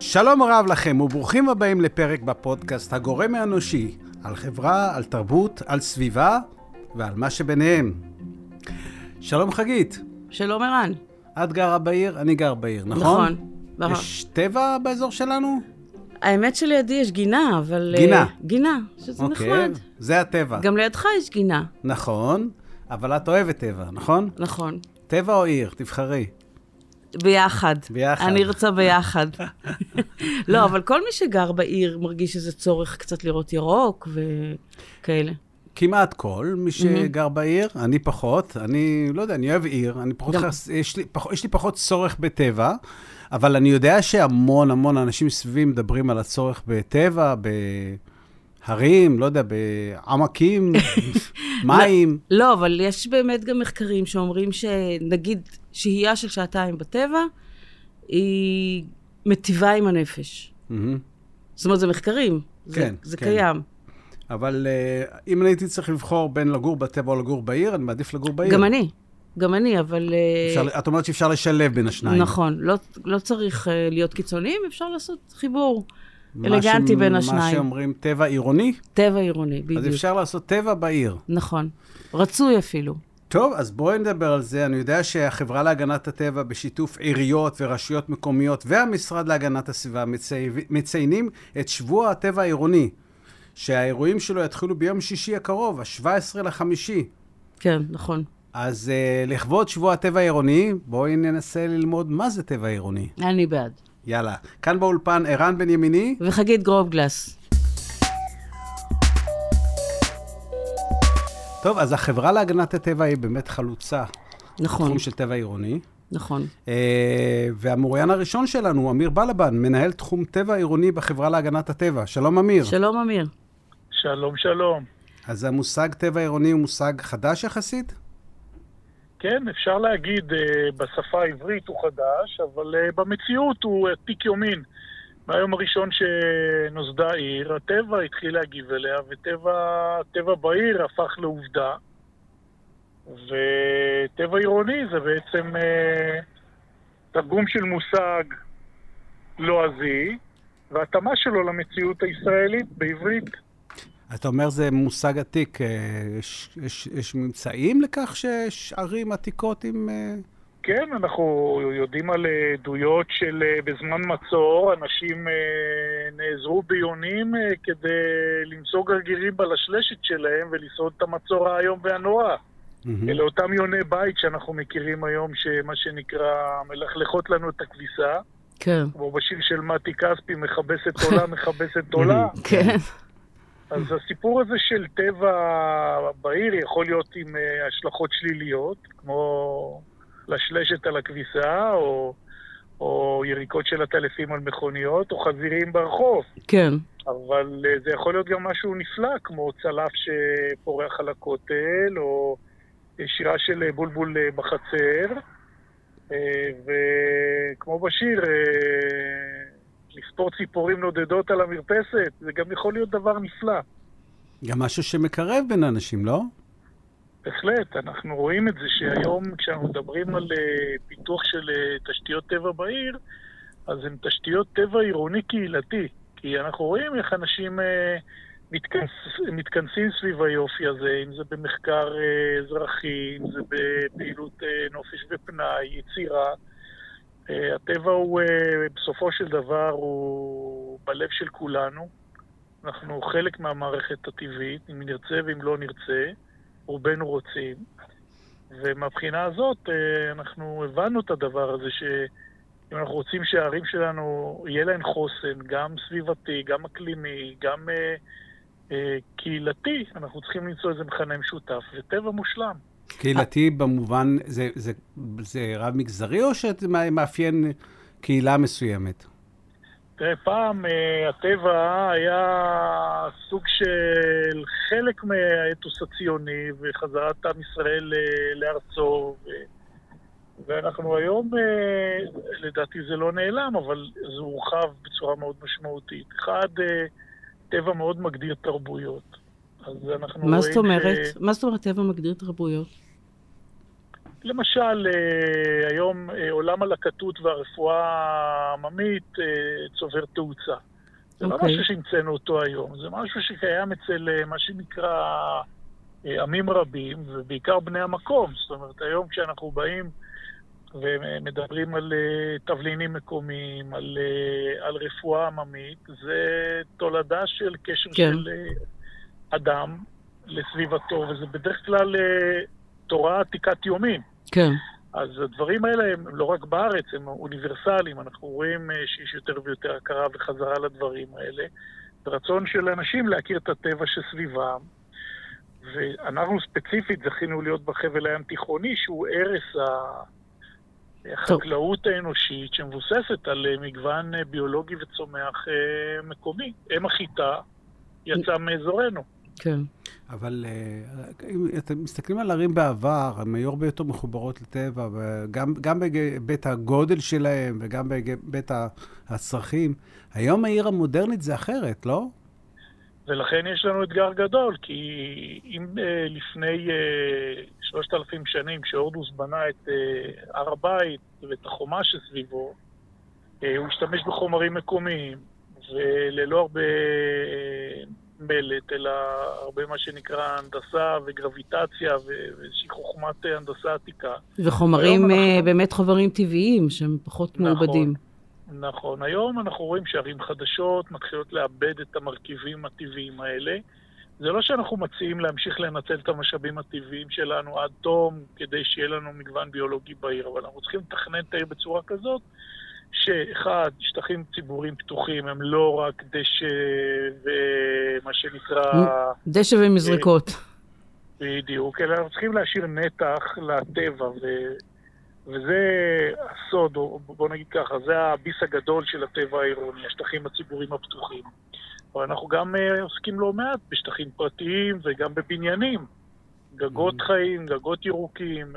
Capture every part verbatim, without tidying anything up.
שלום רב לכם וברוכים הבאים לפרק בפודקאסט הגורם האנושי, על חברה, על תרבות, על סביבה ועל מה שביניהם. שלום חגית. שלום ערן. את גרה בעיר, אני גר בעיר, נכון? נכון. יש טבע באזור שלנו? האמת שלידי יש גינה, אבל... גינה? Uh, גינה, שזה אוקיי, נחמד. זה הטבע. גם לידך יש גינה. נכון, אבל את אוהבת טבע, נכון? נכון. טבע או עיר? תבחרי. ביחד. ביחד. אני רוצה ביחד. לא, אבל כל מי שגר בעיר מרגיש שזה צורך קצת לראות ירוק וכאלה. כמעט כל מי שגר בעיר, אני פחות, אני לא יודע, אני אוהב עיר, אני פחות, יש לי, פח, יש לי פחות צורך בטבע, אבל אני יודע שהמון המון אנשים סביבי מדברים על הצורך בטבע, בהרים, לא יודע, בעמקים, מים. לא, לא, אבל יש באמת גם מחקרים שאומרים שנגיד שהייה של שעתיים בטבע, היא מטיבה עם הנפש. Mm-hmm. זאת אומרת, זה מחקרים, כן, זה, זה כן. קיים. אבל uh, אם אני הייתי צריך לבחור בין לגור בטבע או לגור בעיר, אני מעדיף לגור בעיר. גם אני, גם אני, אבל... אפשר, את אומרת שאפשר לשלב בין השניים. נכון, לא, לא צריך uh, להיות קיצוניים, אפשר לעשות חיבור אלגנטי ש... בין השניים. מה שאומרים טבע עירוני? טבע עירוני, בדיוק. אז אפשר לעשות טבע בעיר. נכון, רצוי אפילו. טוב, אז בואי נדבר על זה. אני יודע שהחברה להגנת הטבע בשיתוף עיריות ורשויות מקומיות והמשרד להגנת הסביבה מצי... מציינים את שבוע הטבע העירוני. שהאירועים שלו יתחילו ביום שישי הקרוב, ה-שבעה עשר לחמישי. כן, נכון. אז uh, לכבוד שבוע הטבע העירוני, בואי ננסה ללמוד מה זה טבע עירוני. אני בעד. יאללה. כאן באולפן ערן בן ימיני. וחגית גרובגלס. טוב, אז החברה להגנת הטבע היא באמת חלוצה. נכון. בתחום של טבע עירוני. נכון. Uh, והמוריין הראשון שלנו, אמיר בלבן, מנהל תחום טבע עירוני בחברה להגנת הטבע. שלום אמיר. שלום אמיר. שלום, שלום. אז המושג טבע עירוני הוא מושג חדש יחסית? כן, אפשר להגיד, בשפה העברית הוא חדש, אבל במציאות הוא עתיק יומין. מהיום הראשון שנוסדה עיר, הטבע התחיל להגיב אליה, וטבע בעיר הפך לעובדה. וטבע עירוני זה בעצם אה, תרגום של מושג לועזי, והתאמה שלו למציאות הישראלית בעברית. אתה אומר זה מושג עתיק, יש, יש, יש ממצאים לכך שיש ערים עתיקות עם... כן, אנחנו יודעים על עדויות של בזמן מצור, אנשים נעזרו ביונים כדי למצוא גרגירים בלשלשת שלהם ולשרוד את המצור האיום והנורא. Mm-hmm. אלה אותם יוני בית שאנחנו מכירים היום, שמה שנקרא מלכלכות לנו את הכביסה. כן. כמו בשיר של מתי כספי, מכבסת עולה, מכבסת עולה. כן. אז הסיפור הזה של טבע בעיר יכול להיות עם uh, השלכות שליליות, כמו לשלשת על הכביסה, או, או יריקות של הטלפים על מכוניות, או חזירים ברחוב. כן. אבל uh, זה יכול להיות גם משהו נפלא, כמו צלף שפורח על הכותל, או שירה של בולבול uh, בחצר, uh, וכמו בשיר... Uh, לספור ציפורים נודדות על המרפסת, זה גם יכול להיות דבר נפלא. גם משהו שמקרב בין אנשים, לא? בהחלט, אנחנו רואים את זה שהיום כשאנחנו מדברים על פיתוח של תשתיות טבע בעיר, אז הן תשתיות טבע עירוני קהילתי, כי אנחנו רואים איך אנשים מתכנס, מתכנסים סביב היופי הזה, אם זה במחקר אזרחי, אם זה בפעילות נופש ופנאי, יצירה, הטבע הוא, בסופו של דבר, הוא בלב של כולנו. אנחנו חלק מהמערכת הטבעית, אם נרצה ואם לא נרצה, רובנו רוצים. ומהבחינה הזאת, אנחנו הבנו את הדבר הזה, שאם אנחנו רוצים שהערים שלנו, יהיה להן חוסן, גם סביבתי, גם אקלימי, גם קהילתי, אנחנו צריכים למצוא איזה מכנה משותף, וטבע מושלם. קהילתי במובן, זה, זה, זה רב מגזרי או שאתה מאפיין קהילה מסוימת? תראה, פעם הטבע היה סוג של חלק מהאתוס הציוני וחזרת עם ישראל לארצו, ו... ואנחנו היום, לדעתי זה לא נעלם, אבל זה הורחב בצורה מאוד משמעותית. אחד, טבע מאוד מגדיר תרבויות. מה זאת אומרת? ש... מה זאת אומרת טבע מגדיר תרבויות? למשל, היום עולם הלקטות והרפואה העממית צובר תאוצה. זה לא משהו שהמצאנו אותו היום, זה משהו שקיים אצל מה שנקרא עמים רבים, ובעיקר בני המקום. זאת אומרת, היום כשאנחנו באים ומדברים על תבלינים מקומיים, על, על רפואה עממית, זה תולדה של קשר כן. של אדם לסביבתו, וזה בדרך כלל תורה עתיקת יומין. כן. אז הדברים האלה הם לא רק בארץ, הם אוניברסליים. אנחנו רואים שיש יותר ויותר הכרה וחזרה לדברים האלה. ברצון של אנשים להכיר את הטבע שסביבם. ואנחנו ספציפית זכינו להיות בחבל הים תיכוני, שהוא ערש החקלאות האנושית שמבוססת על מגוון ביולוגי וצומח מקומי. אם החיטה יצא מאזורנו. כן. אבל אם אתם מסתכלים על ערים בעבר, הן היו הרבה יותר מחוברות לטבע, וגם, גם בבית הגודל שלהם וגם בבית הצרכים. היום העיר המודרנית זה אחרת, לא? ולכן יש לנו אתגר גדול, כי אם לפני שלושת אלפים שנים, כשהורדוס בנה את הר הבית ואת החומה שסביבו, הוא השתמש בחומרים מקומיים, וללא הרבה מלט, אלא הרבה מה שנקרא הנדסה וגרביטציה ואיזושהי חוכמת הנדסה עתיקה. וחומרים, אנחנו... באמת חומרים טבעיים שהם פחות נכון, מעובדים. נכון. היום אנחנו רואים שערים חדשות מתחילות לאבד את המרכיבים הטבעיים האלה. זה לא שאנחנו מציעים להמשיך לנצל את המשאבים הטבעיים שלנו עד תום, כדי שיהיה לנו מגוון ביולוגי בעיר, אבל אנחנו צריכים לתכנן את העיר בצורה כזאת, שאחד, שטחים ציבוריים פתוחים, הם לא רק דשא ומה שנקרא... דשא ומזרקות. בדיוק, אלא אנחנו צריכים להשאיר נתח לטבע, ו... וזה הסוד, או בוא נגיד ככה, זה הביס הגדול של הטבע העירוני, השטחים הציבוריים הפתוחים. אבל אנחנו גם עוסקים לא מעט בשטחים פרטיים וגם בבניינים, גגות חיים, גגות ירוקים,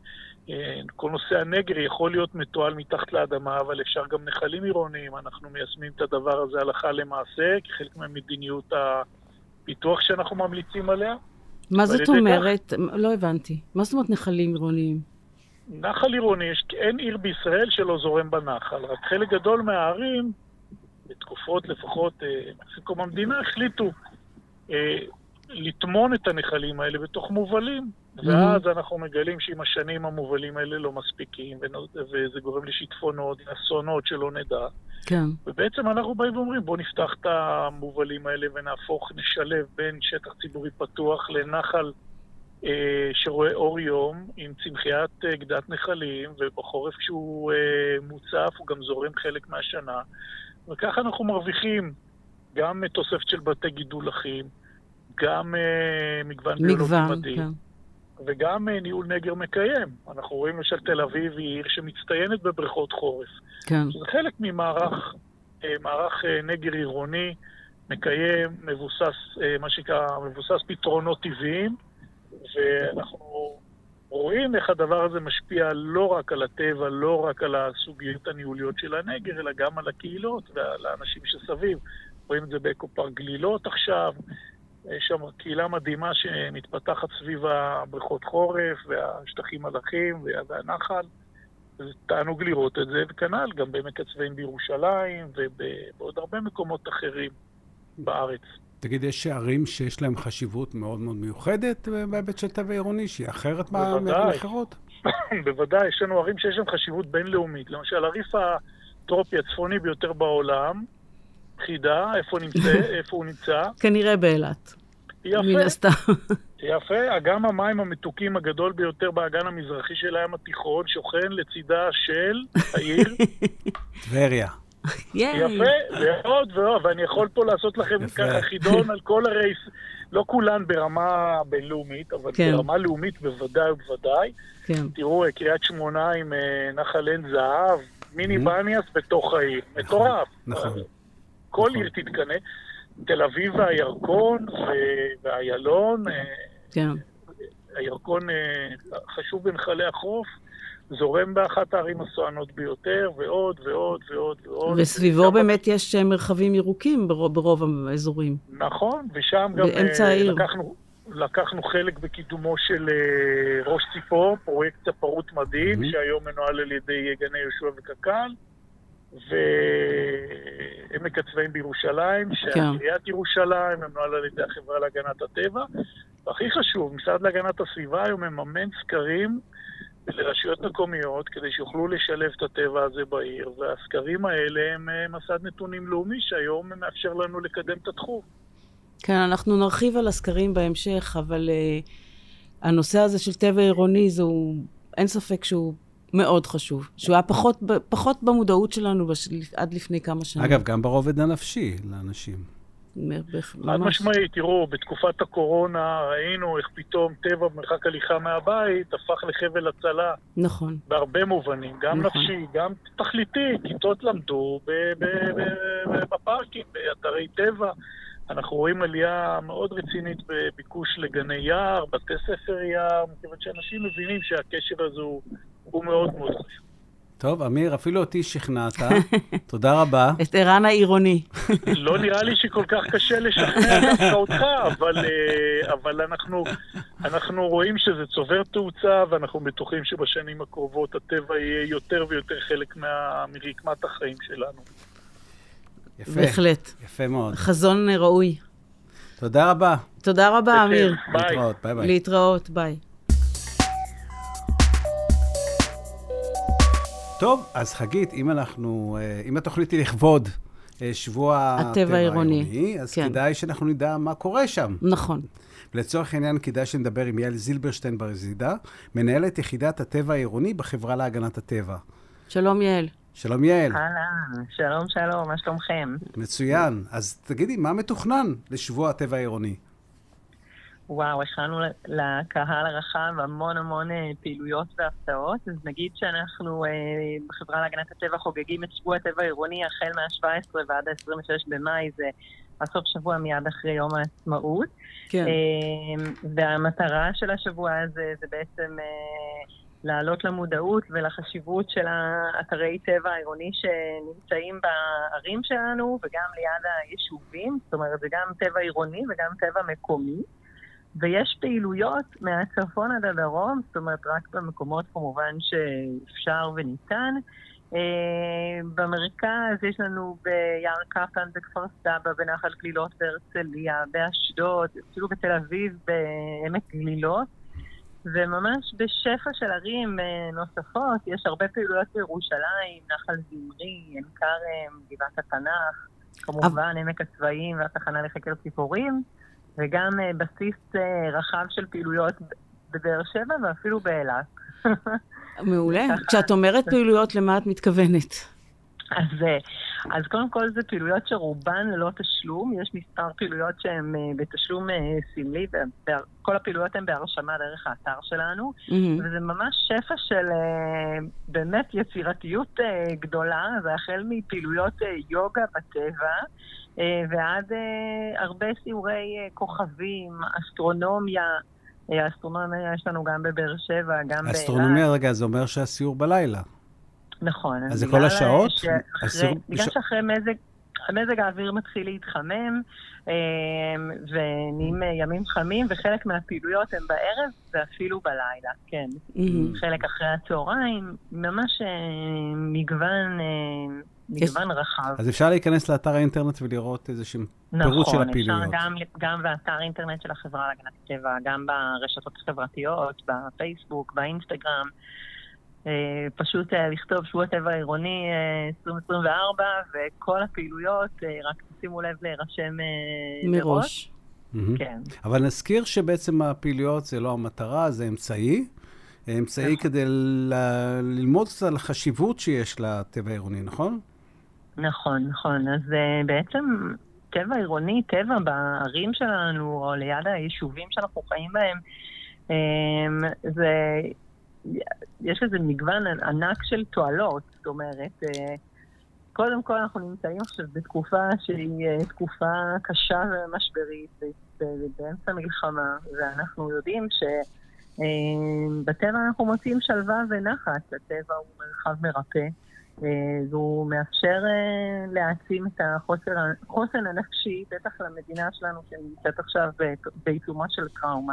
כל נושא הנגר יכול להיות מתועל מתחת לאדמה, אבל אפשר גם נחלים עירוניים. אנחנו מיישמים את הדבר הזה הלכה למעשה, כחלק מהמדיניות הפיתוח שאנחנו ממליצים עליה. מה זאת אומרת? כך... לא הבנתי. מה זאת אומרת נחלים עירוניים? נחל עירוני, יש... אין עיר בישראל שלא זורם בנחל. רק חלק גדול מהערים, בתקופות לפחות, מקום המדינה, החליטו אה, לטמון את הנחלים האלה בתוך מובלים. ואז אנחנו מגלים שעם השנים המובלים האלה לא מספיקים, וזה גורם לשיטפונות, אסונות שלא נדע. כן. ובעצם אנחנו באים ואומרים, בואו נפתח את המובלים האלה ונהפוך, נשלב בין שטח ציבורי פתוח לנחל אה, שרואה אור יום, עם צמחיית אה, גדת נחלים, ובחורף כשהוא אה, מוצף, הוא גם זורם חלק מהשנה. וככה אנחנו מרוויחים גם תוספת של בתי גידול אחים, גם אה, מגוון ביולוגי מדהים. כן. וגם ניהול נגר מקיים. אנחנו רואים למשל תל אביב היא עיר שמצטיינת בבריכות חורף. כן. שזה חלק ממערך מערך נגר עירוני, מקיים, מבוסס, מה שנקרא, מבוסס פתרונות טבעיים, ואנחנו רואים איך הדבר הזה משפיע לא רק על הטבע, לא רק על הסוגיות הניהוליות של הנגר, אלא גם על הקהילות ועל האנשים שסביב. רואים את זה באקו-פארק גלילות עכשיו, יש שם קהילה מדהימה שמתפתחת סביב הבריכות חורף והשטחים מלאכים והנחל. זה תענוג לראות את זה, וכנ"ל גם בעמק הצבאים בירושלים ובעוד הרבה מקומות אחרים בארץ. תגיד, יש ערים שיש להם חשיבות מאוד מאוד מיוחדת בהיבט של טבע עירוני, שהיא אחרת מאחרות? בוודאי, יש לנו ערים שיש להם חשיבות בינלאומית. למשל, הריף הטרופי הצפוני ביותר בעולם, חידה, איפה נמצא, איפה הוא נמצא? כנראה באילת. יפה. מן הסתם. יפה. אגם המים המתוקים הגדול ביותר באגן המזרחי של הים התיכון, שוכן לצידה של העיר. טבריה. יפה, ועוד ועוד, ואני יכול פה לעשות לכם ככה חידון על כל הרייס, לא כולן ברמה בינלאומית, אבל כן. ברמה לאומית בוודאי ובוודאי. כן. תראו, קריית שמונה עם נחל עין זהב, מיני בניאס בתוך העיר. מטורף. נכון. כל עיר תתקנה. תל אביב והירקון והיילון. כן. הירקון חשוב בנחלי החוף. זורם באחת הערים הסואנות ביותר, ועוד ועוד ועוד ועוד. וסביבו באמת יש מרחבים ירוקים ברוב, ברוב האזורים. נכון, ושם גם באמצע העיר. לקחנו, לקחנו חלק בקידומו של ראש ציפור, פרויקט צפרות מדהים, mm-hmm. שהיום מנוהל על ידי גני יהושע וקק"ל, ועמק הצבאים בירושלים, שעיריית ירושלים, מנוהל על ידי החברה להגנת הטבע, והכי חשוב, משרד להגנת הסביבה היום מממן סקרים לרשויות מקומיות, כדי שיוכלו לשלב את הטבע הזה בעיר, והסקרים האלה הם מסד נתונים לאומי, שהיום מאפשר לנו לקדם את התחום. כן, אנחנו נרחיב על הסקרים בהמשך, אבל uh, הנושא הזה של טבע עירוני, זהו, אין ספק שהוא מאוד חשוב. שהוא היה פחות, פחות במודעות שלנו בש... עד לפני כמה שנים. אגב, גם ברובד הנפשי לאנשים. עד משמעית, תראו, בתקופת הקורונה ראינו איך פתאום טבע במרחק הליכה מהבית הפך לחבל הצלה. נכון. בהרבה מובנים, גם נכון. נפשי, גם תכליתי. כיתות למדו בפארקים, באתרי טבע. אנחנו רואים עלייה מאוד רצינית בביקוש לגני יער, בתי ספר יער, מכיוון שאנשים מבינים שהקשר הזה הוא, הוא מאוד מאוד חשוב. טוב, אמיר, אפילו אותי שכנעת. תודה רבה. את ערן העירוני. לא נראה לי שכל כך קשה לשכנע דווקא אותך, אבל, אבל אנחנו, אנחנו רואים שזה צובר תאוצה, ואנחנו בטוחים שבשנים הקרובות הטבע יהיה יותר ויותר חלק מה, מרקמת החיים שלנו. יפה. בהחלט. יפה מאוד. חזון ראוי. תודה רבה. תודה רבה, אמיר. ביי. להתראות, ביי ביי. להתראות, ביי. טוב, אז חגית, אם אנחנו, אם התוכנית היא לכבוד שבוע הטבע העירוני, אז כן. כדאי שאנחנו נדע מה קורה שם. נכון. לצורך העניין, כדאי שנדבר עם יעל זילברשטיין ברזידה, מנהלת יחידת הטבע העירוני בחברה להגנת הטבע. שלום יעל. שלום יעל. אהלן, שלום שלום, מה שלומכם? מצוין. אז תגידי, מה מתוכנן לשבוע הטבע העירוני? וואו, הכנו לקהל הרחב המון המון פעילויות והפתעות, אז נגיד שאנחנו בחברה להגנת הטבע חוגגים את שבוע הטבע העירוני החל מה-שבעה עשר ועד ה-עשרים ושש במאי, זה הסוף שבוע מיד אחרי יום העצמאות. כן. והמטרה של השבוע הזה זה בעצם לעלות למודעות ולחשיבות של האתרי טבע העירוני שנמצאים בערים שלנו וגם ליד היישובים, זאת אומרת זה גם טבע עירוני וגם טבע מקומי. ויש פעילויות מהצפון עד הדרום, זאת אומרת רק במקומות כמובן שאפשר וניתן. במרכז יש לנו ביער קפלן, בכפר סבא, בנחל גלילות בהרצליה, באשדוד, אפילו בתל אביב, בעמק גלילות. וממש בשפע של ערים נוספות, יש הרבה פעילויות בירושלים, נחל זמרי, עין כרם, גבעת התנ"ך, כמובן עמק הצבאים והתחנה לחקר ציפורים. וגם בסיס רחב של פעילויות בבאר שבע ואפילו באילת. מעולה. כשאת אומרת פעילויות, למה את מתכוונת? אז, אז קודם כל זה פעילויות שרובן ללא תשלום. יש מספר פעילויות שהן בתשלום סמלי, וכל הפעילויות הן בהרשמה דרך האתר שלנו, mm-hmm. וזה ממש שפע של באמת יצירתיות גדולה. זה החל מפעילויות יוגה בטבע, ועד הרבה סיורי כוכבים, אסטרונומיה. האסטרונומיה יש לנו גם בבאר שבע, גם באילת. אסטרונומיה, רגע, זה אומר שהסיור בלילה. נכון. אז זה כל השעות? בגלל שאחרי מזג, מזג האוויר מתחיל להתחמם, ונהיים ימים חמים, וחלק מהפעילויות הן בערב, ואפילו בלילה, כן. חלק אחרי הצהריים, ממש מגוון... מגוון רחב. אז אפשר להיכנס לאתר האינטרנט ולראות איזשהו פירוט של הפעילויות. נכון, אפשר גם, גם באתר אינטרנט של החברה להגנת הטבע, גם ברשתות החברתיות, בפייסבוק, באינסטגרם. פשוט לכתוב שבוע הטבע העירוני עשרים עשרים וארבע, וכל הפעילויות, רק שימו לב להירשם מראש. כן. אבל נזכיר שבעצם הפעילויות זה לא המטרה, זה אמצעי. אמצעי כדי ללמוד קצת על החשיבות שיש לטבע העירוני, נכון? נכון, נכון. אז בעצם טבע עירוני, טבע בערים שלנו, או ליד היישובים שאנחנו חיים בהם, זה, יש לזה מגוון ענק של תועלות. זאת אומרת, קודם כל אנחנו נמצאים עכשיו בתקופה שהיא תקופה קשה ומשברית, באמצע מלחמה, ואנחנו יודעים ש... בטבע אנחנו מוצאים שלווה ונחת, הטבע הוא מרחב מרפא, והוא מאפשר להעצים את החוסן הנפשי, בטח למדינה שלנו שנמצאת עכשיו בעיצומה של טראומה.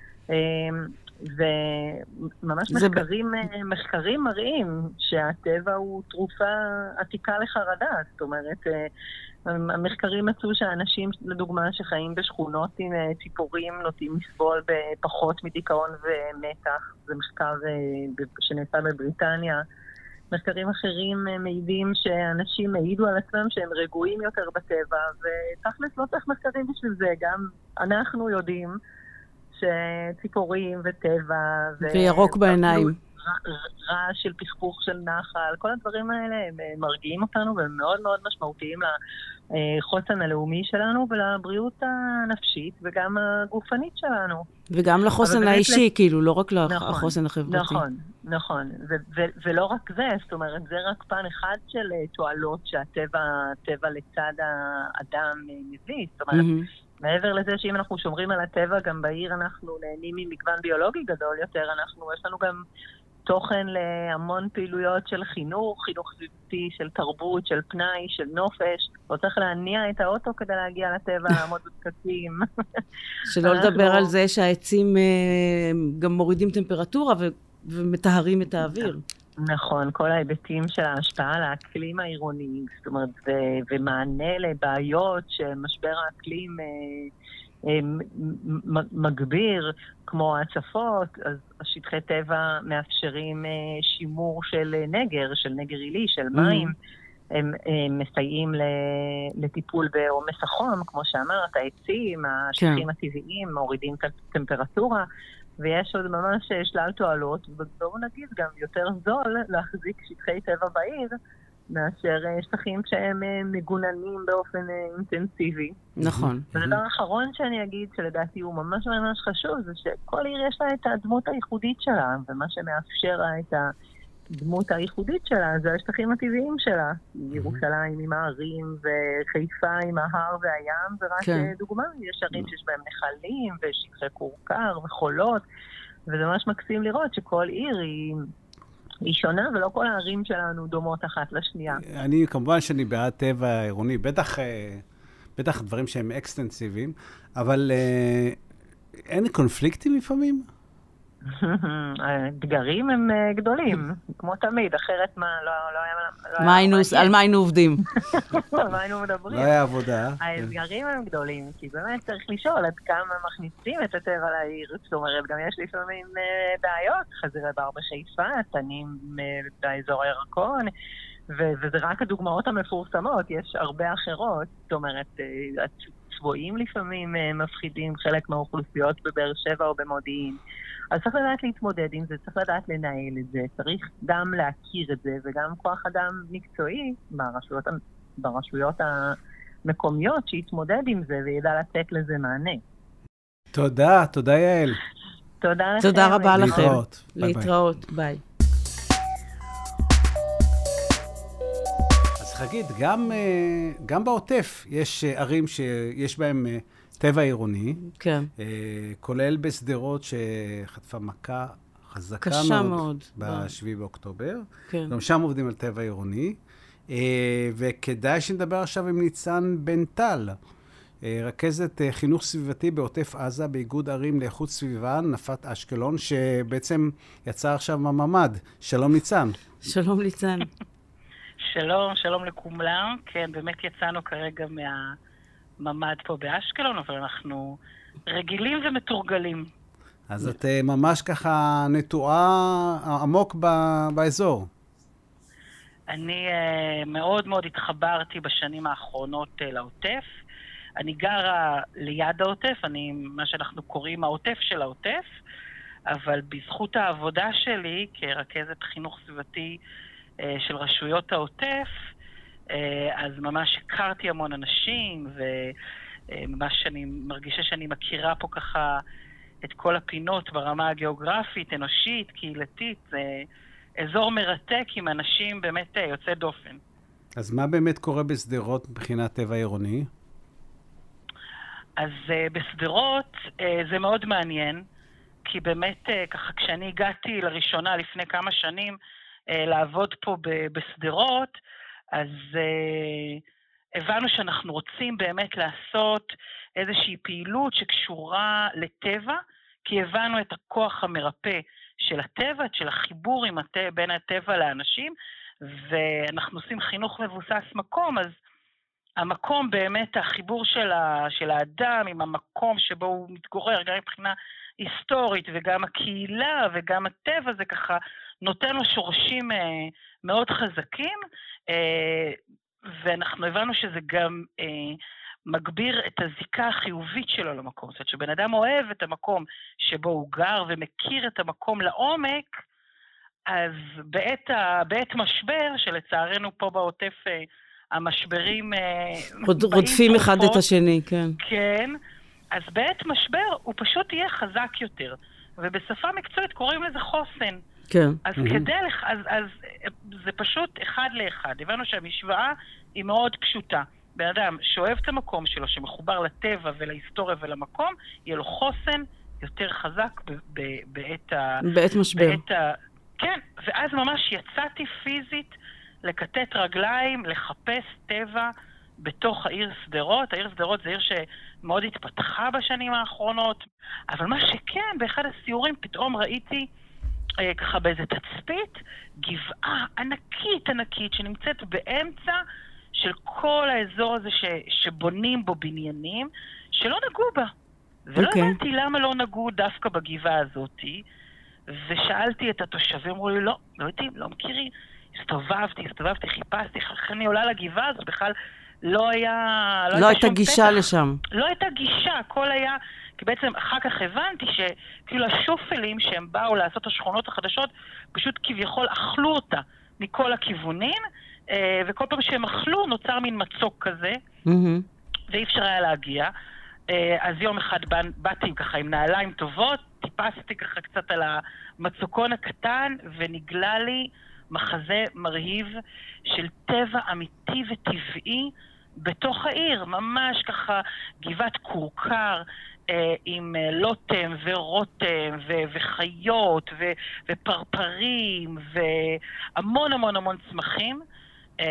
וממש מחקרים, מחקרים מראים שהטבע הוא תרופה עתיקה לחרדה. זאת אומרת, המחקרים מצאו שאנשים, לדוגמה, שחיים בשכונות עם ציפורים, נוטים לסבול בפחות מדיכאון ומתח. זה מחקר שנעשה בבריטניה. מחקרים אחרים מעידים שאנשים מעידו על עצמם שהם רגועים יותר בטבע, ותכלס לא צריך מחקרים בשביל זה. גם אנחנו יודעים שציפורים וטבע וירוק בעיניים. רעש של פכפוך של נחל, כל הדברים האלה הם מרגיעים אותנו והם מאוד מאוד משמעותיים לחוסן הלאומי שלנו ולבריאות הנפשית וגם הגופנית שלנו. וגם לחוסן האישי, כאילו, לא רק לחוסן החברתי. נכון, נכון. ולא רק זה, זאת אומרת, זה רק פן אחד של תועלות שהטבע לצד האדם מביא. זאת אומרת, מעבר לזה שאם אנחנו שומרים על הטבע, גם בעיר אנחנו נהנים ממגוון ביולוגי גדול יותר, אנחנו, יש לנו גם תוכן להמון פעילויות של חינוך, חינוך סביבתי, של תרבות, של פנאי, של נופש. לא צריך להניע את האוטו כדי להגיע לטבע, לעמוד בפקקים. שלא אנחנו... לדבר על זה שהעצים גם מורידים טמפרטורה ו... ומטהרים את האוויר. נכון, כל ההיבטים של ההשפעה על האקלים העירוני, זאת אומרת, ו... ומענה לבעיות שמשבר האקלים מגביר, כמו הצפות, אז השטחי טבע מאפשרים שימור של נגר, של נגר עילי, של מים. הם, הם מסייעים לטיפול בעומס החום, כמו שאמרת, העצים, השטחים הטבעיים, מורידים טמפרטורה, ויש עוד ממש שלל תועלות, ובואו נגיד גם יותר זול להחזיק שטחי טבע בעיר, מאשר שטחים שהם מגוננים באופן אינטנסיבי. נכון. ודבר האחרון שאני אגיד, שלדעתי הוא ממש ממש חשוב, זה שכל עיר יש לה את הדמות הייחודית שלה, ומה שמאפשר לה את הדמות הייחודית שלה, זה השטחים הטבעיים שלה. ירושלים עם הערים, וחיפה עם ההר והים, זה רק דוגמה. יש ערים שיש בהם נחלים, ושטחי כורכר, וחולות, וזה ממש מקסים לראות שכל עיר היא... היא שונה, ולא כל הערים שלנו דומות אחת לשנייה. אני, כמובן שאני בעד טבע עירוני, בטח, בטח דברים שהם אקסטנסיביים, אבל אין קונפליקטים לפעמים? האתגרים הם גדולים, כמו תמיד, אחרת מה, לא, לא היה... מה היינו, על מה היינו עובדים? על מה היינו מדברים? לא היה עבודה. האתגרים הם גדולים, כי באמת צריך לשאול עד כמה מכניסים את הטבע לעיר. זאת אומרת, גם יש לפעמים בעיות, חזירי בר בחיפה, תנים באזור הירקון, וזה רק הדוגמאות המפורסמות, יש הרבה אחרות. זאת אומרת, הצבועים לפעמים מפחידים חלק מהאוכלוסיות בבאר שבע או במודיעין. אז צריך לדעת להתמודד עם זה, צריך לדעת לנהל את זה, צריך גם להכיר את זה, וגם כוח אדם מקצועי ברשויות, ברשויות המקומיות שיתמודד עם זה וידע לתת לזה מענה. תודה, תודה יעל. תודה לכם. תודה רבה לכם. להתראות. להתראות, ביי. אז חגית, גם, גם בעוטף יש ערים שיש בהם טבע עירוני, כן. כולל בסדרות שחטפה מכה חזקה מאוד, מאוד בשביעי באוקטובר. כן. גם שם עובדים על טבע עירוני. וכדאי שנדבר עכשיו עם ניצן בן טל, רכזת חינוך סביבתי בעוטף עזה באיגוד ערים לאיכות סביבה, נפת אשקלון, שבעצם יצא עכשיו מהממ"ד. שלום ניצן. שלום ניצן. שלום, שלום לכולם. כן, באמת יצאנו כרגע מהממ"ד פה באשקלון, אבל אנחנו רגילים ומתורגלים. אז את ממש ככה נטועה עמוק באזור. אני uh, מאוד מאוד התחברתי בשנים האחרונות uh, לעוטף. אני גרה ליד העוטף, אני מה שאנחנו קוראים העוטף של העוטף, אבל בזכות העבודה שלי כרכזת חינוך סביבתי uh, של רשויות העוטף, uh, אז ממש הכרתי המון אנשים, וממש אני מרגישה שאני מכירה פה ככה את כל הפינות ברמה הגיאוגרפית, אנושית, קהילתית, זה... אזור מרתק עם אנשים באמת יוצא דופן. אז מה באמת קורה בסדרות מבחינת טבע עירוני? אז uh, בסדרות uh, זה מאוד מעניין, כי באמת uh, ככה כשאני הגעתי לראשונה לפני כמה שנים, לעבוד פה בסדרות, אז הבנו שאנחנו רוצים באמת לעשות איזושהי פעילות שקשורה לטבע, כי הבנו את הכוח המרפא של הטבע, של החיבור עם הטבע, בין הטבע לאנשים, ואנחנו עושים חינוך מבוסס מקום, אז המקום באמת, החיבור של, ה, של האדם עם המקום שבו הוא מתגורר, גם מבחינה היסטורית וגם הקהילה וגם הטבע, זה ככה נותן לו שורשים אה, מאוד חזקים, אה, ואנחנו הבנו שזה גם אה, מגביר את הזיקה החיובית שלו למקום. זאת אומרת, שבן אדם אוהב את המקום שבו הוא גר ומכיר את המקום לעומק, אז בעת, ה, בעת משבר, שלצערנו פה בעוטף המשברים רודפים אחד את השני, כן. כן, אז בעת משבר הוא פשוט יהיה חזק יותר, ובשפה מקצועית קוראים לזה חוסן. כן. אז mm-hmm. כדי לך, אז, אז זה פשוט אחד לאחד. הבנו שהמשוואה היא מאוד פשוטה. בן אדם שאוהב את המקום שלו, שמחובר לטבע ולהיסטוריה ולמקום, יהיה לו חוסן יותר חזק ב- ב- בעת ה... בעת משבר. בעת ה... כן, ואז ממש יצאתי פיזית לקטט רגליים, לחפש טבע בתוך העיר סדרות. העיר סדרות זה עיר שמאוד התפתחה בשנים האחרונות, אבל מה שכן, באחד הסיורים פתאום ראיתי אה, ככה באיזה תצפית, גבעה ענקית ענקית שנמצאת באמצע של כל האזור הזה ש, שבונים בו בניינים, שלא נגעו בה. ולא okay. הבנתי למה לא נגעו דווקא בגבעה הזאת, ושאלתי את התושבים, אמרו לי, לא, לא יודעים, לא מכירים. הסתובבתי, הסתובבתי, חיפשתי, איך אני עולה לגבעה, אז בכלל לא היה... לא, לא הייתה גישה פתח. לשם. לא הייתה גישה, הכל היה... כי בעצם אחר כך הבנתי שכאילו השופלים שהם באו לעשות את השכונות החדשות, פשוט כביכול אכלו אותה מכל הכיוונים, וכל פעם שהם אכלו נוצר מין מצוק כזה, mm-hmm. ואי אפשר היה להגיע. אז יום אחד באתי ככה עם נעליים טובות, טיפסתי ככה קצת על המצוקון הקטן, ונגלה לי מחזה מרהיב של טבע אמיתי וטבעי בתוך העיר, ממש ככה גבעת קורקר, אה, עם לוטם ורוטם ו- וחיות ו- ופרפרים והמון המון המון צמחים. אה,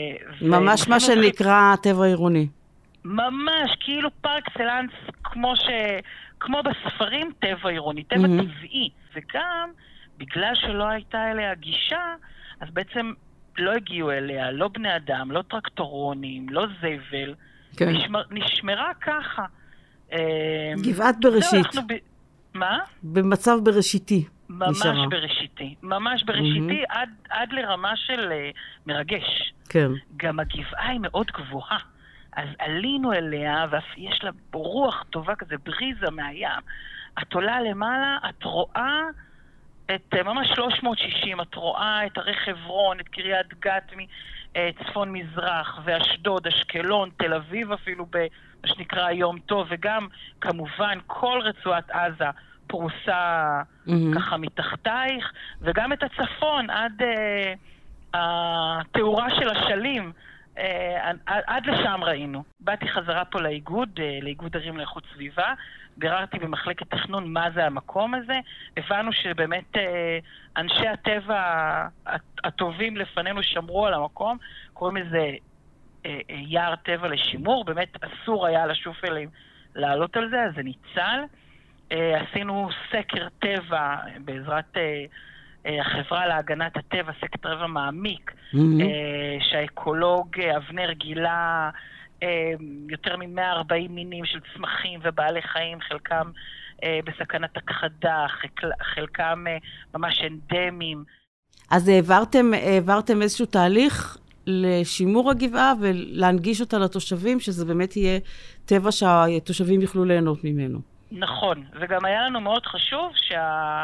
ממש מה שנקרא טבע עירוני. ממש, כאילו פארק סלנס, כמו, ש... כמו בספרים, טבע עירוני, טבע mm-hmm. טבעי. וגם, בגלל שלא הייתה אליה גישה, אז בעצם לא הגיעו אליה, לא בני אדם, לא טרקטורונים, לא זבל. כן. נשמר... נשמרה ככה. גבעת בראשית. ב... מה? במצב בראשיתי. ממש נשארה. בראשיתי. ממש בראשיתי, mm-hmm. עד, עד לרמה של uh, מרגש. כן. גם הגבעה היא מאוד גבוהה. אז עלינו אליה, ויש לה רוח טובה כזה, בריזה מהים. את עולה למעלה, את רואה את ממש שלוש מאות ושישים, את רואה את הרי חברון, את קריית גת מצפון מזרח, ואשדוד, אשקלון, תל אביב אפילו במה שנקרא יום טוב, וגם כמובן כל רצועת עזה פרוסה mm-hmm. ככה מתחתייך, וגם את הצפון עד uh, התאורה של השלים, Uh, עד, עד לשם ראינו. באתי חזרה פה לאיגוד, uh, לאיגוד ערים לאיכות סביבה, ביררתי במחלקת תכנון מה זה המקום הזה, הבנו שבאמת uh, אנשי הטבע הטובים לפנינו שמרו על המקום, קוראים לזה uh, uh, יער טבע לשימור, באמת אסור היה לשופלים לעלות על זה, אז זה ניצל. Uh, עשינו סקר טבע בעזרת... Uh, החברה להגנת הטבע, סקר טבע מעמיק, mm-hmm. שהאקולוג אבנר גילה יותר מ-מאה וארבעים מינים של צמחים ובעלי חיים, חלקם בסכנת הכחדה, חלקם ממש אנדמיים. אז העברתם, העברתם איזשהו תהליך לשימור הגבעה ולהנגיש אותה לתושבים, שזה באמת יהיה טבע שהתושבים יוכלו ליהנות ממנו. נכון, וגם היה לנו מאוד חשוב שה...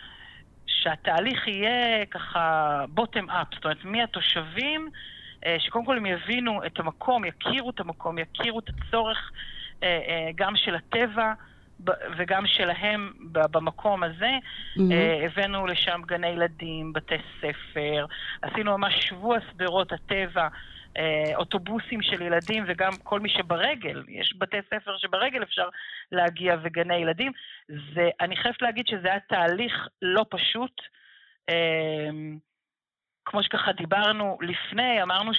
שהתהליך יהיה ככה bottom up, זאת אומרת, מהתושבים, שקודם כל הם יבינו את המקום, יכירו את המקום, יכירו את הצורך גם של הטבע וגם שלהם במקום הזה. Mm-hmm. הבאנו לשם גני ילדים, בתי ספר, עשינו ממש שבוע סדרות הטבע, אוטובוסים של ילדים וגם כל מי שברגל, יש בתי ספר שברגל אפשר להגיע וגני ילדים. זה, אני חייבת להגיד שזה היה תהליך לא פשוט, כמו שככה דיברנו לפני, אמרנו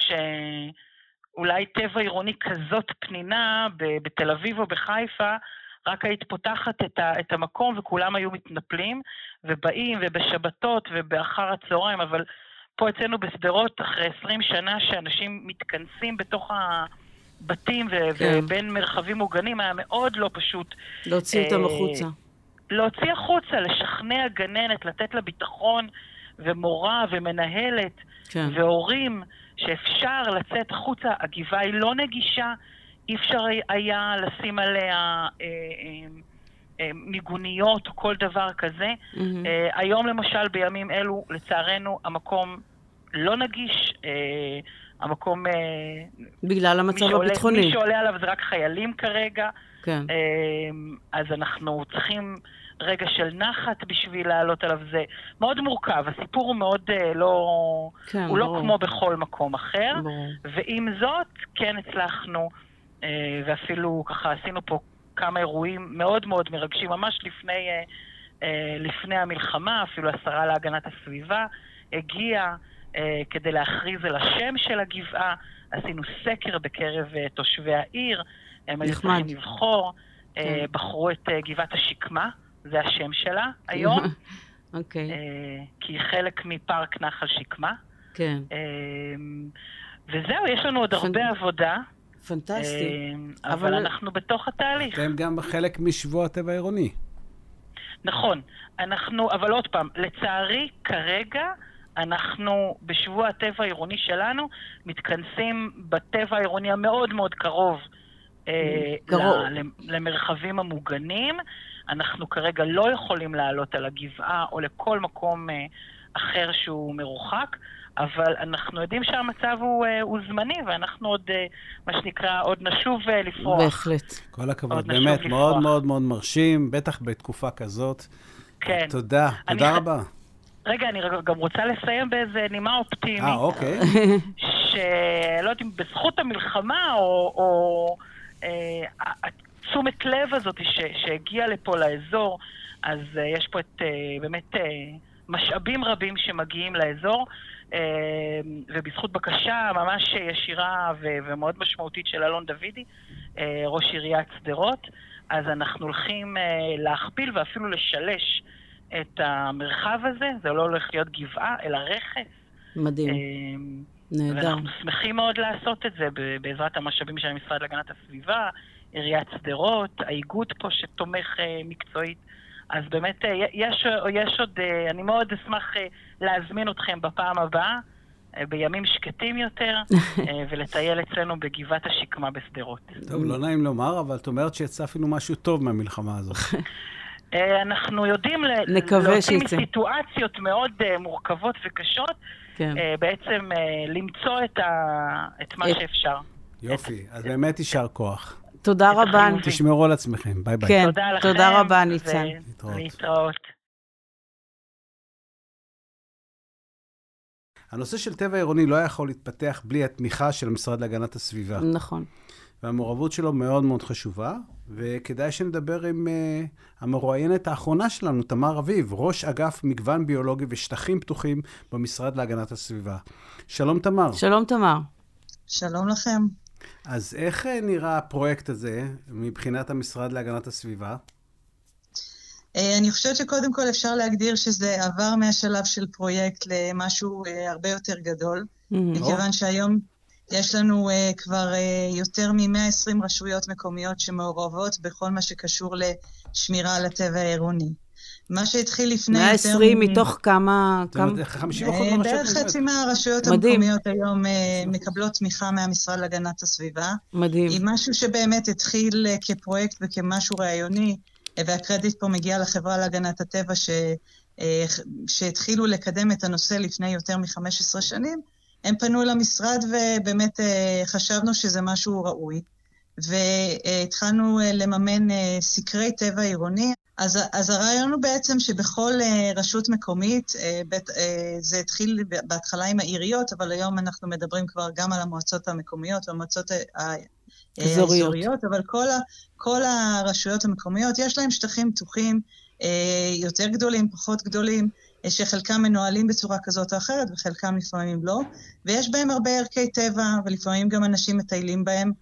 שאולי טבע עירוני כזאת פנינה בתל אביב או בחיפה, רק היית פותחת את, ה, את המקום וכולם היו מתנפלים, ובאים ובשבתות ובאחר הצהריים, אבל פה אצלנו בסדרות, אחרי עשרים שנה שאנשים מתכנסים בתוך הבתים ו- כן. ובין מרחבים מוגנים, היה מאוד לא פשוט. להוציא אותם החוצה. להוציא החוצה, לשכנע גננת, לתת לה ביטחון ומורה ומנהלת כן. והורים, שאפשר לצאת החוצה. הגבעה היא לא נגישה, אי אפשר היה לשים עליה אה, אה, אה, מיגוניות או כל דבר כזה. Mm-hmm. אה, היום למשל בימים אלו, לצערנו, המקום לא נגיש, אה, המקום... אה, בגלל המצב מי הביטחוני. מי שעולה עליו זה רק חיילים כרגע. כן. אה, אז אנחנו צריכים רגע של נחת בשביל לעלות עליו. זה מאוד מורכב, הסיפור הוא מאוד אה, לא... כן, הוא ברור. לא כמו בכל מקום אחר. ברור. ועם זאת, כן הצלחנו... ואפילו ככה עשינו פה כמה אירועים מאוד מאוד מרגשים, ממש לפני, לפני המלחמה, אפילו השרה להגנת הסביבה הגיעה כדי להכריז על השם של הגבעה, עשינו סקר בקרב תושבי העיר, הם היו צריכים לבחור, בחרו את גבעת השקמה, זה השם שלה היום, אוקיי. כי היא חלק מפארק נחל שקמה. כן. וזהו, יש לנו עוד הרבה עבודה. פנטסטי. אבל, אבל אנחנו בתוך התהליך. אתם גם חלק משבוע הטבע העירוני. נכון. אנחנו, אבל עוד פעם, לצערי, כרגע אנחנו בשבוע הטבע העירוני שלנו מתכנסים בטבע העירוני המאוד מאוד קרוב, קרוב. למרחבים המוגנים. אנחנו כרגע לא יכולים לעלות על הגבעה או לכל מקום אחר שהוא מרוחק. אבל אנחנו יודעים שהמצב הוא, הוא זמני, ואנחנו עוד, מה שנקרא, עוד נשוב לפרוח. בהחלט. כל הכבוד, באמת, לפרוח. מאוד מאוד מאוד מרשים, בטח בתקופה כזאת. כן. תודה, תודה אני, רבה. רגע, אני גם רוצה לסיים באיזה נימה אופטימית. אה, אוקיי. שלא יודעת אם בזכות המלחמה, או, או אה, התשומת לב הזאת ש, שהגיעה לפה לאזור, אז אה, יש פה את, אה, באמת, אה, משאבים רבים שמגיעים לאזור, ובזכות בקשה ממש ישירה ומאוד משמעותית של אלון דוידי, ראש עיריית שדרות, אז אנחנו הולכים להכפיל ואפילו לשלש את המרחב הזה. זה לא הולך להיות גבעה, אלא רכס. מדהים. נהדר. ואנחנו שמחים מאוד לעשות את זה בעזרת המשאבים של המשרד להגנת הסביבה, עיריית שדרות, האיגוד פה שתומך מקצועית. אז באמת יש, יש עוד, אני מאוד אשמח להזמין אתכם בפעם הבאה, בימים שקטים יותר, ולטייל אצלנו בגבעת השקמה בסדרות. טוב, לא נעים לומר, אבל את אומרת שיצא אפילו משהו טוב מהמלחמה הזאת. אנחנו יודעים להוציא מסיטואציות מאוד מורכבות וקשות, בעצם למצוא את מה שאפשר. יופי, אז באמת יישר כוח. תודה רבה. תשמרו על עצמכם, ביי ביי. כן, תודה לכם. תודה רבה, ניצן. להתראות. הנושא של טבע עירוני לא יכול להתפתח בלי התמיכה של המשרד להגנת הסביבה. נכון. והמעורבות שלו מאוד מאוד חשובה, וכדאי שנדבר עם uh, המרואיינת האחרונה שלנו, תמר אביב, ראש אגף מגוון ביולוגי ושטחים פתוחים במשרד להגנת הסביבה. שלום תמר. שלום תמר. שלום לכם. אז איך נראה הפרויקט הזה מבחינת המשרד להגנת הסביבה? אני חושבת שקודם כל אפשר להגדיר שזה עבר מהשלב של פרויקט למשהו הרבה יותר גדול, מכיוון שהיום יש לנו כבר יותר מ-מאה ועשרים רשויות מקומיות שמעורבות בכל מה שקשור לשמירה על הטבע העירוני. מה שהתחיל לפני... מאה ועשרים מתוך כמה... בערך חצי מהרשויות המקומיות היום מקבלות תמיכה מהמשרד להגנת הסביבה. מדהים. היא משהו שבאמת התחיל כפרויקט וכמשהו רעיוני, והקרדיט פה מגיע לחברה להגנת הטבע ש... שהתחילו לקדם את הנושא לפני יותר מ-חמש עשרה שנים. הם פנו למשרד ובאמת חשבנו שזה משהו ראוי. והתחלנו לממן סקרי טבע עירוני. אז, אז הרעיון הוא בעצם שבכל רשות מקומית, זה התחיל בהתחלה עם העיריות, אבל היום אנחנו מדברים כבר גם על המועצות המקומיות, והמועצות האזוריות, אבל כל, ה, כל הרשויות המקומיות, יש להם שטחים פתוחים יותר גדולים, פחות גדולים, שחלקם מנוהלים בצורה כזאת או אחרת, וחלקם לפעמים לא, ויש בהם הרבה ערכי טבע, ולפעמים גם אנשים מטיילים בהם,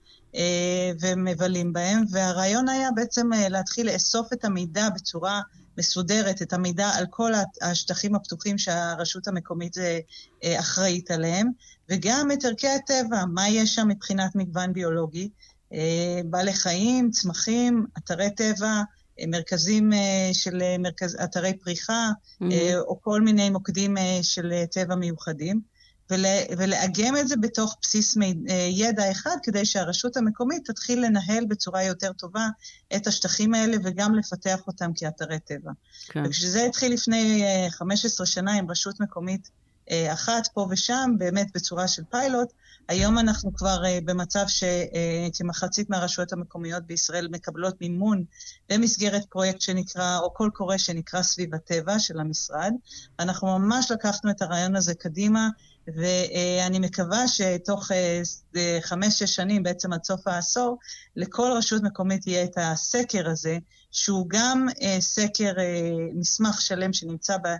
ומבלים בהם, והרעיון היה בעצם להתחיל לאסוף את המידע בצורה מסודרת, את המידע על כל השטחים הפתוחים שהרשות המקומית אחראית עליהם, וגם את ערכי הטבע, מה יש שם מבחינת מגוון ביולוגי, בעלי חיים, צמחים, אתרי טבע, מרכזים של מרכז, אתרי פריחה, mm-hmm. או כל מיני מוקדים של טבע מיוחדים, ולה, ולאגם את זה בתוך בסיס ידע אחד, כדי שהרשות המקומית תתחיל לנהל בצורה יותר טובה את השטחים האלה, וגם לפתח אותם כאתרי טבע. כן. וכשזה התחיל לפני חמש עשרה שנה עם רשות מקומית אחת פה ושם, באמת בצורה של פיילוט, היום אנחנו כבר במצב שכמחצית מהרשויות המקומיות בישראל מקבלות מימון במסגרת פרויקט שנקרא, או קול קורא שנקרא סביב הטבע של המשרד. אנחנו ממש לקחנו את הרעיון הזה קדימה, ואני מקווה שתוך חמש-שש שנים, בעצם עד סוף העשור, לכל רשות מקומית יהיה את הסקר הזה, שהוא גם סקר מסמך שלם שנמצא ב...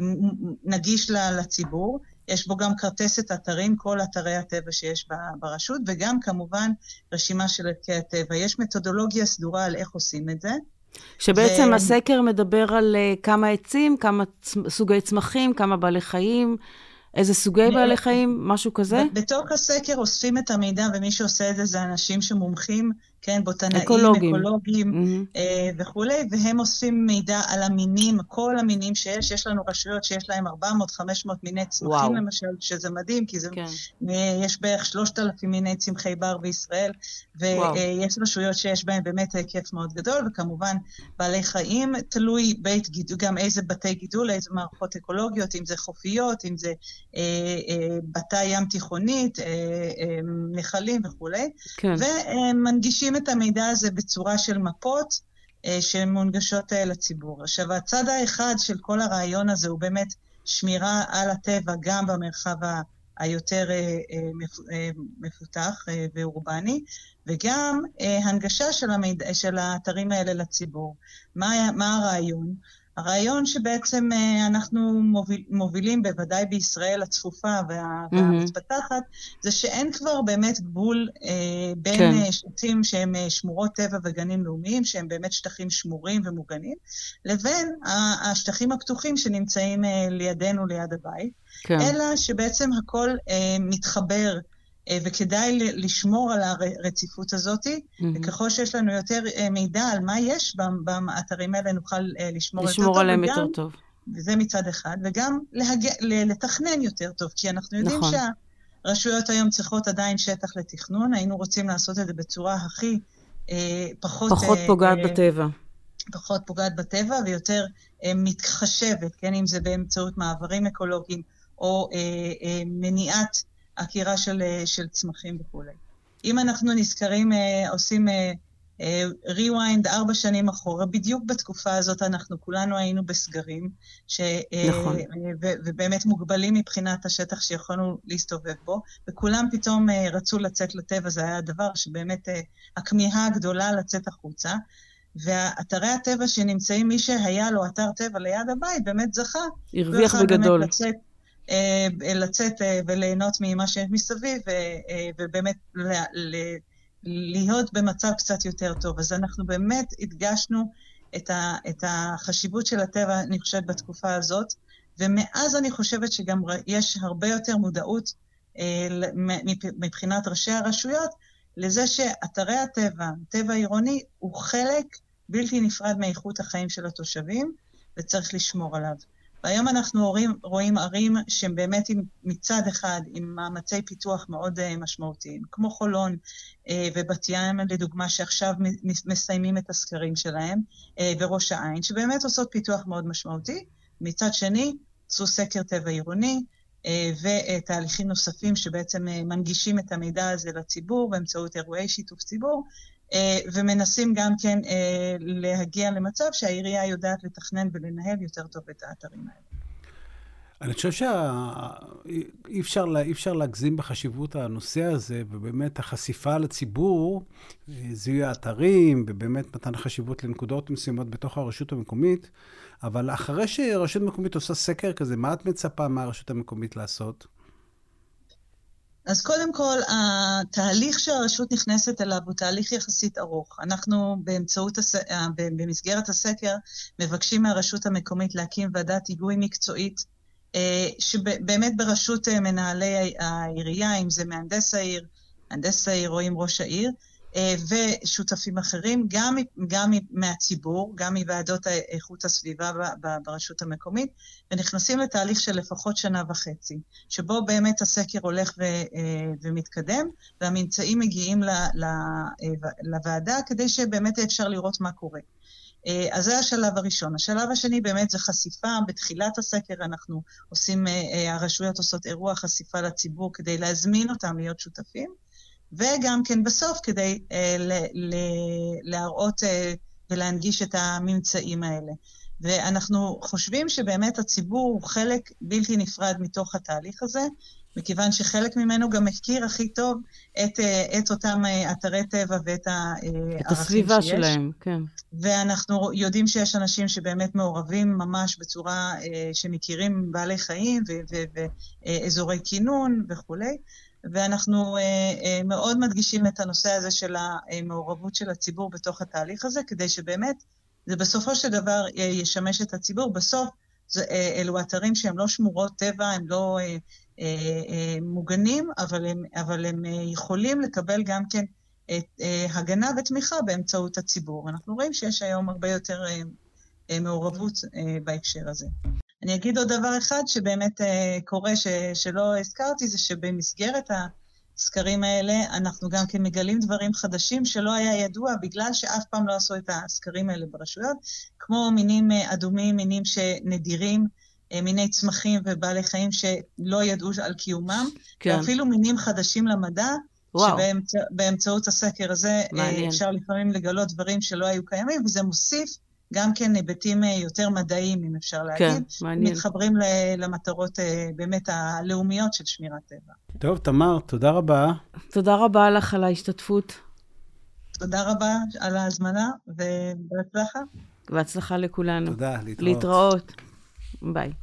נגיש לציבור, יש בו גם כרטסת אתרים, כל אתרי הטבע שיש ברשות, וגם כמובן רשימה של ערכי הטבע. יש מתודולוגיה סדורה על איך עושים את זה. שבעצם ו... הסקר מדבר על כמה עצים, כמה סוגי צמחים, כמה בעלי חיים, איזה סוגי בעלי חיים, משהו כזה? בתוך הסקר אוספים את המידע, ומי שעושה את זה זה אנשים שמומחים, כן, בוטנאים, אקולוגים, אקולוגים mm-hmm. אה, וכו', והם אוספים מידע על המינים, כל המינים שיש, יש לנו רשויות שיש להם ארבע מאות חמש מאות מיני צמחים וואו. למשל, שזה מדהים, כי זה, כן. אה, יש בערך שלושת אלפים מיני צמחי בר בישראל, ויש אה, רשויות שיש בהם באמת היקף מאוד גדול, וכמובן בעלי חיים, תלוי בית גידול, גם איזה בתי גידול, איזה מערכות אקולוגיות, אם זה חופיות, אם זה אה, אה, בתי ים תיכונית, אה, אה, נחלים וכו', כן. ומנגישים את המידע הזה בצורה של מפות אה, שמונגשות אה, לציבור. עכשיו, הצד האחד של כל הרעיון הזה הוא באמת שמירה על הטבע גם במרחב ה... היותר אה, אה, מפותח אה, ואורבני, וגם אה, הנגשה של, המידע, של האתרים האלה לציבור. מה, מה הרעיון? הרעיון שבעצם אנחנו מוביל, מובילים בוודאי בישראל הצפופה וה, mm-hmm. והמתפתחת, זה שאין כבר באמת גבול אה, בין כן. שטחים שהם שמורות טבע וגנים לאומיים, שהם באמת שטחים שמורים ומוגנים, לבין השטחים הפתוחים שנמצאים אה, לידינו, ליד הבית, כן. אלא שבעצם הכל אה, מתחבר, וכדאי לשמור על הרציפות הזאת, mm-hmm. וככל שיש לנו יותר מידע על מה יש באתרים האלה, נוכל לשמור, לשמור יותר עליהם טוב. יותר טוב. וזה מצד אחד, וגם להג... לתכנן יותר טוב, כי אנחנו יודעים נכון. שהרשויות היום צריכות עדיין שטח לתכנון, היינו רוצים לעשות את זה בצורה הכי אה, פחות... פחות אה, פוגעת אה, בטבע. פחות פוגעת בטבע, ויותר אה, מתחשבת, כן, אם זה באמצעות מעברים אקולוגיים, או אה, אה, מניעת עקירה של, של צמחים וכו'. אם אנחנו נזכרים, עושים ריוויינד ארבע שנים אחורה, בדיוק בתקופה הזאת אנחנו כולנו היינו בסגרים, ש, נכון. ו, ובאמת מוגבלים מבחינת השטח שיכולנו להסתובב בו, וכולם פתאום רצו לצאת לטבע, זה היה הדבר שבאמת הכמיהה הגדולה לצאת החוצה, והאתרי הטבע שנמצאים, מי שהיה לו אתר טבע ליד הבית, באמת זכה. הרוויח בגדול. באמת לצאת, לצאת וליהנות ממה שיש מסביב, ובאמת להיות במצב קצת יותר טוב. אז אנחנו באמת הדגשנו את החשיבות של הטבע, אני חושבת, בתקופה הזאת, ומאז אני חושבת שגם יש הרבה יותר מודעות מבחינת ראשי הרשויות, לזה שאתרי הטבע, טבע עירוני, הוא חלק בלתי נפרד מאיכות החיים של התושבים, וצריך לשמור עליו. והיום אנחנו רואים, רואים ערים שהם באמת עם, מצד אחד עם מאמצי פיתוח מאוד uh, משמעותיים, כמו חולון uh, ובת ים, לדוגמה שעכשיו מסיימים את הסקרים שלהם, uh, וראש העין, שבאמת עושות פיתוח מאוד משמעותי. מצד שני, עשו סקר טבע עירוני, uh, ותהליכים נוספים שבעצם uh, מנגישים את המידע הזה לציבור, באמצעות אירועי שיתוף ציבור, ומנסים גם כן להגיע למצב שהעירייה יודעת לתכנן ולנהל יותר טוב את האתרים האלה. אני חושב שאי אפשר, אי אפשר להגזים בחשיבות הנושא הזה, ובאמת החשיפה לציבור, זיהוי האתרים, ובאמת מתן חשיבות לנקודות מסוימות בתוך הרשות המקומית, אבל אחרי שהרשות המקומית עושה סקר כזה, מה את מצפה מהרשות המקומית לעשות? אז קודם כל, התהליך שהרשות נכנסת אליו הוא תהליך יחסית ארוך. אנחנו באמצעות, הס... במסגרת הסקר, מבקשים מהרשות המקומית להקים ועדת היגוי מקצועית, שבאמת ברשות מנהלי העירייה, אם זה מהנדס העיר, מהנדס העיר או עם ראש העיר, ושותפים אחרים, גם, גם מהציבור, גם מוועדות איכות הסביבה ברשות המקומית, ונכנסים לתהליך של לפחות שנה וחצי, שבו באמת הסקר הולך ו, ומתקדם, והממצאים מגיעים לוועדה, כדי שבאמת אפשר לראות מה קורה. אז זה השלב הראשון. השלב השני באמת זה חשיפה. בתחילת הסקר אנחנו עושים, הרשויות עושות אירוע חשיפה לציבור כדי להזמין אותם להיות שותפים, וגם כן בסוף כדי להראות ולהנגיש את הממצאים האלה. ואנחנו חושבים שבאמת הציבור הוא חלק בלתי נפרד מתוך התהליך הזה, מכיוון שחלק ממנו גם מכיר הכי טוב את, את אותם אתרי טבע ואת הערכים שיש. את הסביבה שלהם, כן. ואנחנו יודעים שיש אנשים שבאמת מעורבים ממש בצורה שמכירים בעלי חיים ואזורי כינון וכו'. ואנחנו מאוד מדגישים את הנושא הזה של המעורבות של הציבור בתוך התהליך הזה, כדי שבאמת זה בסופו של דבר ישמש את הציבור. בסוף אלו אתרים שהם לא שמורות טבע, הם לא מוגנים, אבל הם, אבל הם יכולים לקבל גם כן את הגנה ותמיכה באמצעות הציבור. אנחנו רואים שיש היום הרבה יותר מעורבות בהקשר הזה. אני אגיד עוד דבר אחד שבאמת קורה ש, שלא הזכרתי, זה שבמסגרת הסקרים האלה אנחנו גם כן מגלים דברים חדשים שלא היה ידוע, בגלל שאף פעם לא עשו את הסקרים האלה ברשויות, כמו מינים אדומים, מינים שנדירים, מיני צמחים ובעלי חיים שלא ידעו על קיומם, כן. ואפילו מינים חדשים למדע, שבאמצעות הסקר הזה מעניין. אפשר לפעמים לגלות דברים שלא היו קיימים, וזה מוסיף גם כן היבטים יותר מדעיים, אם אפשר להגיד, כן, מתחברים למטרות באמת הלאומיות של שמירת טבע. טוב, תמר, תודה רבה. תודה רבה לך על ההשתתפות. תודה רבה על ההזמנה, ובהצלחה. בהצלחה לכולנו. תודה, להתראות. להתראות. ביי.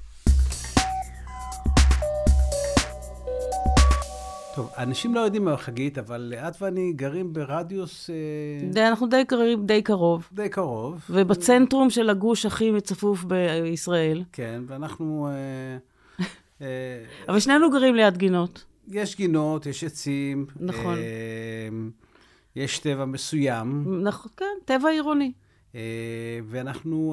טוב, אנשים לא יודעים מה חגית, אבל את ואני גרים ברדיוס... די, אנחנו די גרים די קרוב. די קרוב. ובצנטרום של הגוש הכי מצפוף בישראל. כן, ואנחנו... אבל שנינו גרים ליד גינות. יש גינות, יש עצים. נכון. יש טבע מסוים. נכון, כן, טבע עירוני. ואנחנו...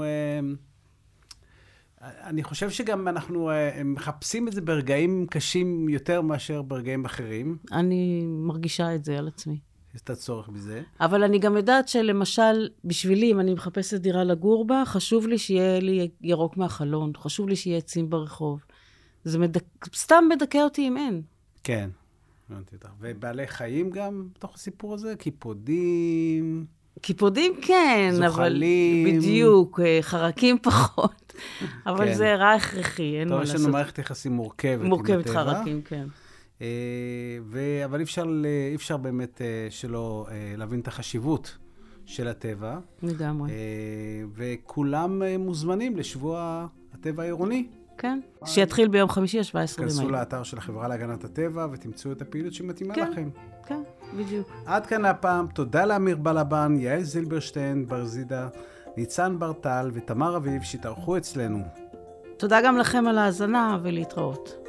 אני חושב שגם אנחנו מחפשים את זה ברגעים קשים יותר מאשר ברגעים אחרים. אני מרגישה את זה על עצמי. יש את הצורך בזה. אבל אני גם יודעת שלמשל, בשבילי, אם אני מחפשת דירה לגור בה, חשוב לי שיהיה לי ירוק מהחלון, חשוב לי שיהיה עצים ברחוב. זה מדק... סתם מדכא אותי אם אין. כן, ובעלי חיים גם בתוך הסיפור הזה, קיפודים... קיפודים כן, זוחלים. אבל בדיוק, חרקים פחות. אבל כן. זה רע הכרחי, אין טוב, מה לעשות. יש לנו מערכת יחסים מורכבת. מורכבת חרקים, כן. אה, ו... אבל אי אפשר, אי אפשר באמת אה, שלא אה, להבין את החשיבות של הטבע. לגמרי. אה, וכולם אה, מוזמנים לשבוע הטבע העירוני. כן, שיתחיל ביום חמישי, שבע עשרה במאי. כנסו לאתר של החברה להגנת הטבע ותמצאו את הפעילות שמתאימה כן, לכם. כן, בדיוק. עד כאן הפעם, תודה לאמיר בלבן, יעל זילברשטיין, ברזידה, ניצן ברטל ותמר אביב שהתארחו אצלנו. תודה גם לכם על ההאזנה ולהתראות.